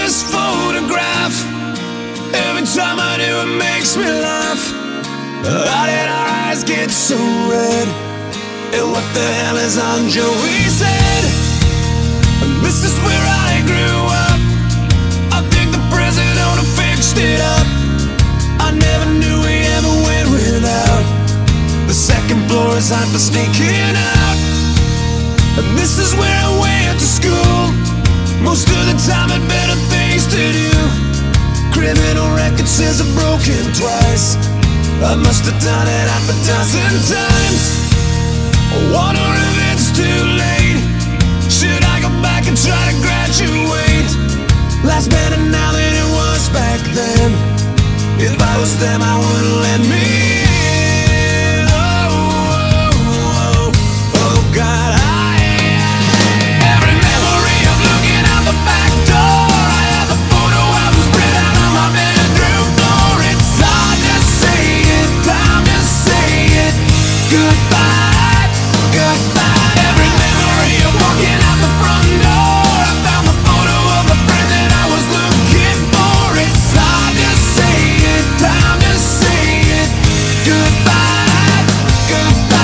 this photograph. Every time I do, it makes me laugh. How did our eyes get so red? And what the hell is on Joey's head? And this is where I grew up. I think the president fixed it up. I never knew we ever went without. The second floor is hot for sneaking out. And this is where I went to school. Most of the time had better things to do. Criminal record says I've broken twice. I must have done it half a dozen times. I wonder if it's too late. Should I go back and try to graduate? Life's better now than it was back then. If I was them, I wouldn't let me in. Oh, oh, oh, oh God. Every memory of looking out the back door. I have the photo album spread out on my bedroom floor. It's hard to say it, time to say it. Goodbye, goodbye. Every memory of walking out the front door. I found the photo of the friend that I was looking for. It's hard to say it, time to say it. Goodbye, goodbye.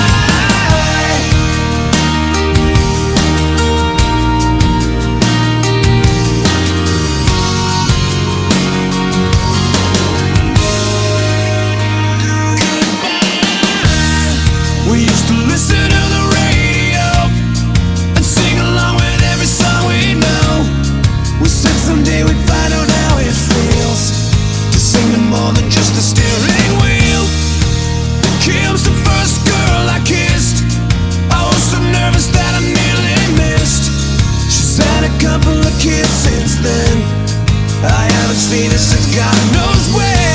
We used to listen to the radio and sing along with every song we know. We said someday we'd find out how it feels to sing to more than just a steering wheel. Kim's the first girl I kissed. I was so nervous that I nearly missed. She's had a couple of kids since then. I haven't seen her since God knows when.